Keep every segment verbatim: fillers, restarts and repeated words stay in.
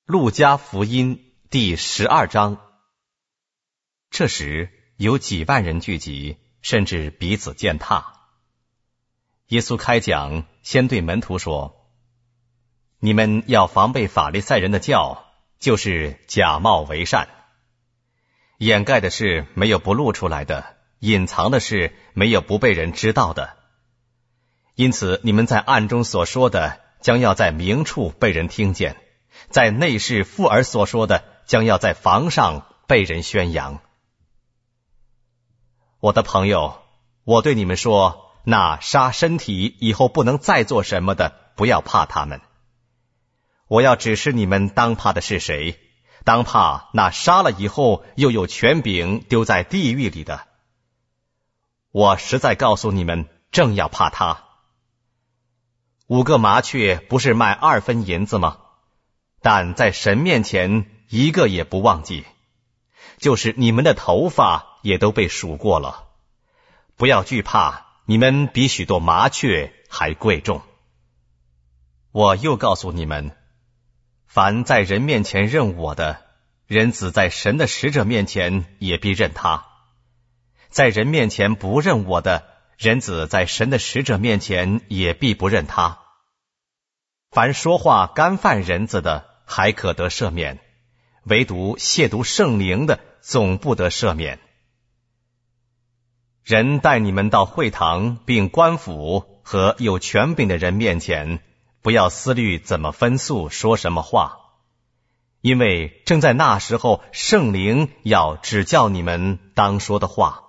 路加福音第十二章。这时有几万人聚集，甚至彼此践踏。耶稣开讲，先对门徒说：你们要防备法利赛人的教，就是假冒为善。掩盖的事没有不露出来的，隐藏的事没有不被人知道的。因此你们在暗中所说的，将要在明处被人听见；在内室附耳所说的，将要在房上被人宣扬。我的朋友，我对你们说，那杀身体以后不能再做什么的，不要怕他们。我要指示你们当怕的是谁，当怕那杀了以后又有权柄丢在地狱里的。我实在告诉你们，正要怕他。五个麻雀不是卖二分银子吗？但在神面前一个也不忘记，就是你们的头发也都被数过了。不要惧怕，你们比许多麻雀还贵重。我又告诉你们，凡在人面前认我的，人子在神的使者面前也必认他；在人面前不认我的，人子在神的使者面前也必不认他。凡说话干犯人子的，还可得赦免，唯独亵渎圣灵的，总不得赦免。人带你们到会堂并官府和有权柄的人面前，不要思虑怎么分诉说什么话，因为正在那时候，圣灵要指教你们当说的话。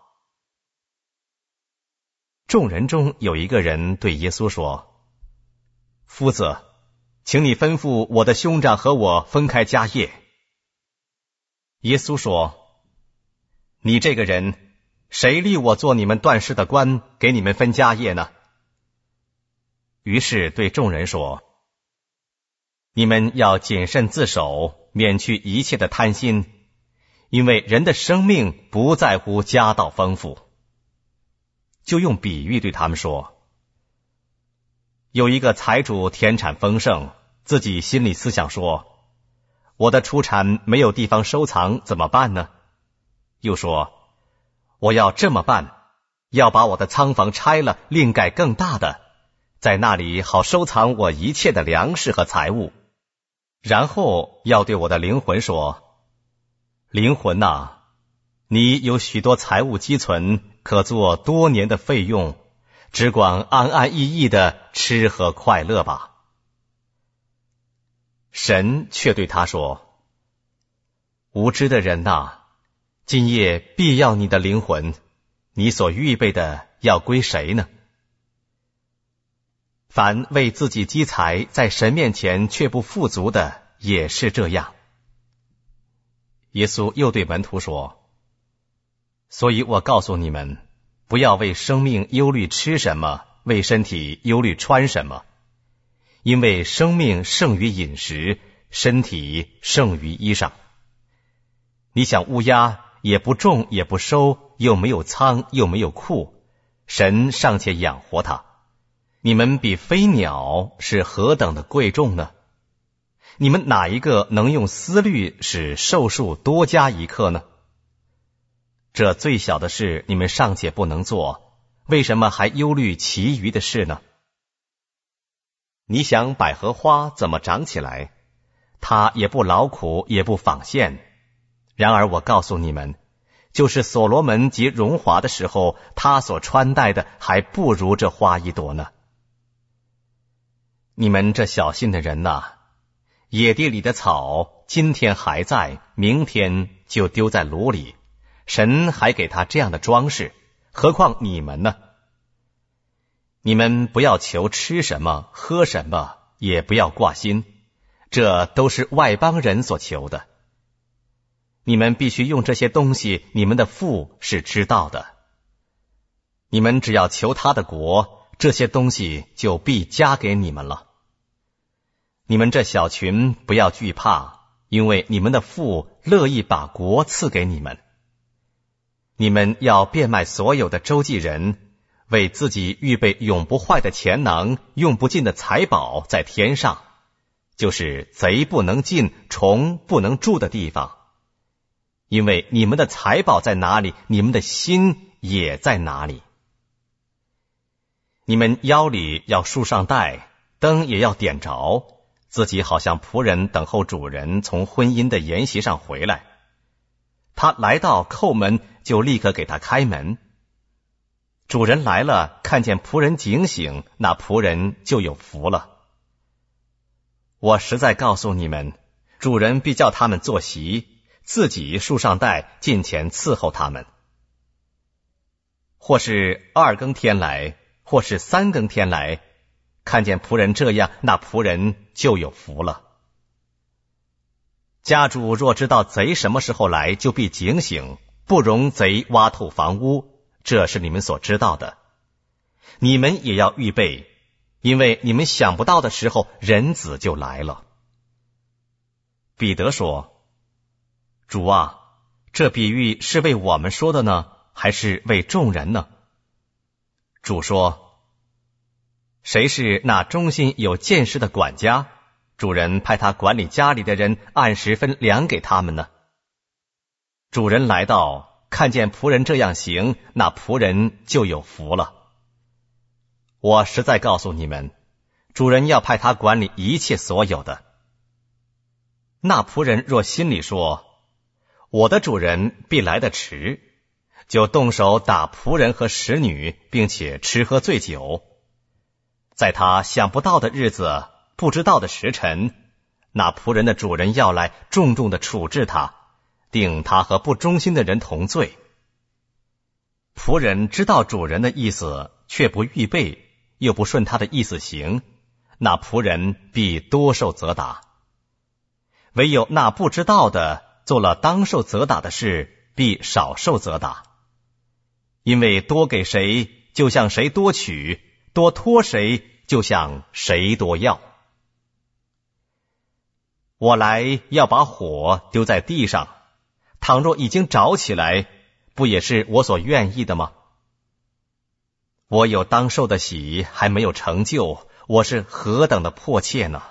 众人中有一个人对耶稣说：夫子，请你吩咐我的兄长和我分开家业。耶稣说：你这个人，谁立我做你们断事的官，给你们分家业呢？于是对众人说：你们要谨慎自守，免去一切的贪心，因为人的生命不在乎家道丰富。就用比喻对他们说：有一个财主田产丰盛，自己心里思想说：我的出产没有地方收藏，怎么办呢？又说：我要这么办，要把我的仓房拆了，另盖更大的，在那里好收藏我一切的粮食和财物。然后要对我的灵魂说：灵魂啊，你有许多财物积存，可做多年的费用，只管安安逸逸的吃和快乐吧。神却对他说：无知的人啊，今夜必要你的灵魂，你所预备的要归谁呢？凡为自己积财，在神面前却不富足的，也是这样。耶稣又对门徒说：所以我告诉你们，不要为生命忧虑吃什么，为身体忧虑穿什么。因为生命胜于饮食，身体胜于衣裳。你想乌鸦也不种也不收，又没有仓又没有库，神尚且养活它，你们比飞鸟是何等的贵重呢？你们哪一个能用思虑使寿数多加一刻呢？这最小的事你们尚且不能做，为什么还忧虑其余的事呢？你想百合花怎么长起来？它也不劳苦，也不纺线。然而我告诉你们，就是所罗门极荣华的时候，他所穿戴的还不如这花一朵呢。你们这小信的人哪，野地里的草今天还在，明天就丢在炉里，神还给他这样的装饰，何况你们呢？你们不要求吃什么喝什么，也不要挂心，这都是外邦人所求的。你们必须用这些东西，你们的父是知道的。你们只要求他的国，这些东西就必加给你们了。你们这小群不要惧怕，因为你们的父乐意把国赐给你们。你们要变卖所有的周济人，为自己预备永不坏的钱囊，用不尽的财宝在天上， 就是贼不能进，虫不能住的地方。因为你们的财宝在哪里，你们的心也在哪里。你们腰里要束上带，灯也要点着，自己好像仆人等候主人从婚姻的筵席上回来。他来到叩门，就立刻给他开门。主人来了，看见仆人警醒，那仆人就有福了。我实在告诉你们，主人必叫他们坐席，自己束上带，近前伺候他们。或是二更天来，或是三更天来，看见仆人这样，那仆人就有福了。家主若知道贼什么时候来，就必警醒，不容贼挖透房屋，这是你们所知道的。你们也要预备，因为你们想不到的时候，人子就来了。彼得说：主啊，这比喻是为我们说的呢，还是为众人呢？主说：谁是那忠心有见识的管家？主人派他管理家里的人，按时分粮给他们呢。主人来到，看见仆人这样行，那仆人就有福了。我实在告诉你们，主人要派他管理一切所有的。那仆人若心里说：我的主人必来得迟，就动手打仆人和使女，并且吃喝醉酒。在他想不到的日子，不知道的时辰，那仆人的主人要来，重重的处置他，定他和不忠心的人同罪。仆人知道主人的意思，却不预备，又不顺他的意思行，那仆人必多受责打。唯有那不知道的，做了当受责打的事，必少受责打。因为多给谁，就向谁多取；多托谁，就向谁多要。我来要把火丢在地上，倘若已经着起来，不也是我所愿意的吗？我有当受的喜，还没有成就，我是何等的迫切呢？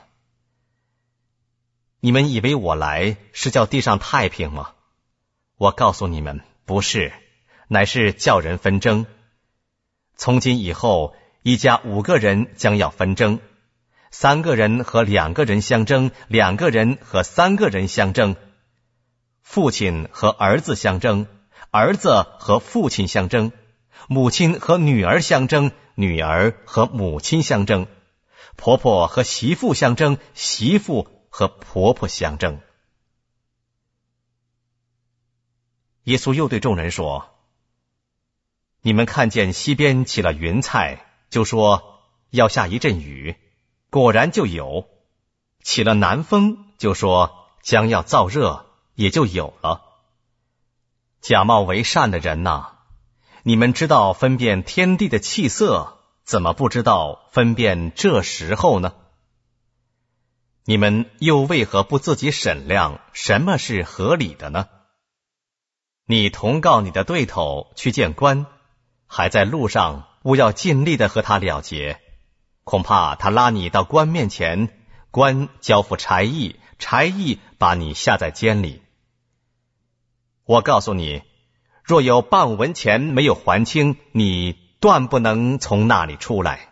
你们以为我来是叫地上太平吗？我告诉你们，不是，乃是叫人纷争。从今以后，一家五个人将要纷争，三个人和两个人相争，两个人和三个人相争，父亲和儿子相争，儿子和父亲相争，母亲和女儿相争，女儿和母亲相争，婆婆和媳妇相争，媳妇和婆婆相争。耶稣又对众人说：你们看见西边起了云彩，就说要下一阵雨，果然就有；起了南风，就说将要燥热，也就有了。假冒为善的人哪，你们知道分辨天地的气色，怎么不知道分辨这时候呢？你们又为何不自己审量什么是合理的呢？你同告你的对头去见官，还在路上，务要尽力的和他了结，恐怕他拉你到官面前，官交付差役，差役把你下在监里。我告诉你，若有半文钱没有还清，你断不能从那里出来。